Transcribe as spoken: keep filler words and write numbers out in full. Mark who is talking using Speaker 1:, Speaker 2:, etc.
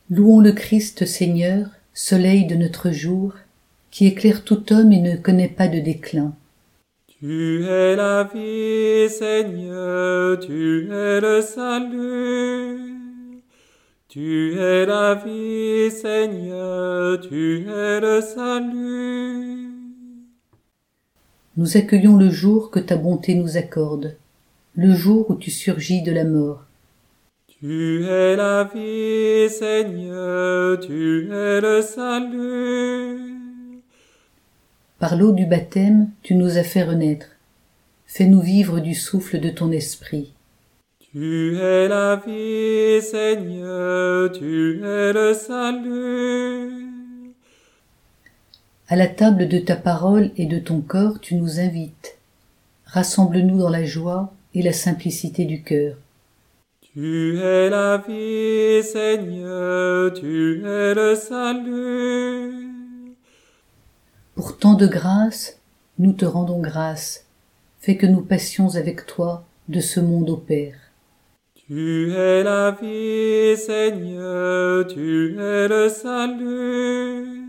Speaker 1: Louons le Christ Seigneur, soleil de notre jour, qui éclaire tout homme et ne connaît pas de déclin.
Speaker 2: Tu es la vie, Seigneur, tu es le salut. Tu es la vie, Seigneur, tu es le salut.
Speaker 1: Nous accueillons le jour que ta bonté nous accorde, le jour où tu surgis de la mort.
Speaker 2: Tu es la vie, Seigneur, tu es le salut.
Speaker 1: Par l'eau du baptême, tu nous as fait renaître. Fais-nous vivre du souffle de ton esprit.
Speaker 2: Tu es la vie, Seigneur, tu es le salut.
Speaker 1: À la table de ta parole et de ton corps, tu nous invites. Rassemble-nous dans la joie et la simplicité du cœur.
Speaker 2: Tu es la vie, Seigneur, tu es le salut.
Speaker 1: Pour tant de grâce, nous te rendons grâce. Fais que nous passions avec toi de ce monde au Père.
Speaker 2: Tu es la vie, Seigneur, tu es le salut.